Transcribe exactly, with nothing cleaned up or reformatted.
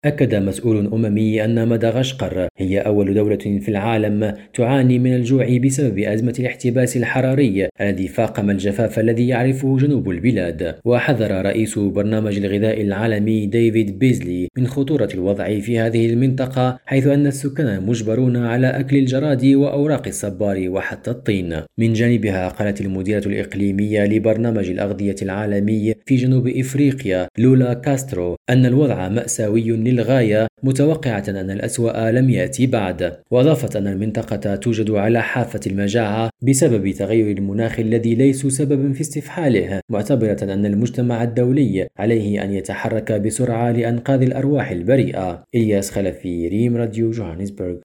أكد مسؤول أممي أن مدغشقر هي أول دولة في العالم تعاني من الجوع بسبب أزمة الاحتباس الحراري الذي فاقم الجفاف الذي يعرفه جنوب البلاد. وحذر رئيس برنامج الغذاء العالمي ديفيد بيزلي من خطورة الوضع في هذه المنطقة، حيث أن السكان مجبرون على أكل الجراد وأوراق الصبار وحتى الطين. من جانبها قالت المديرة الإقليمية لبرنامج الأغذية العالمي في جنوب إفريقيا لولا كاسترو أن الوضع مأساوي للغاية، متوقعة أن الأسوأ لم يأتي بعد. وأضافت أن المنطقة توجد على حافة المجاعة بسبب تغير المناخ الذي ليس سببا في استفحاله، معتبرة أن المجتمع الدولي عليه أن يتحرك بسرعة لأنقاذ الأرواح البريئة. إلياس خلفي، ريم راديو، جوهانسبرغ.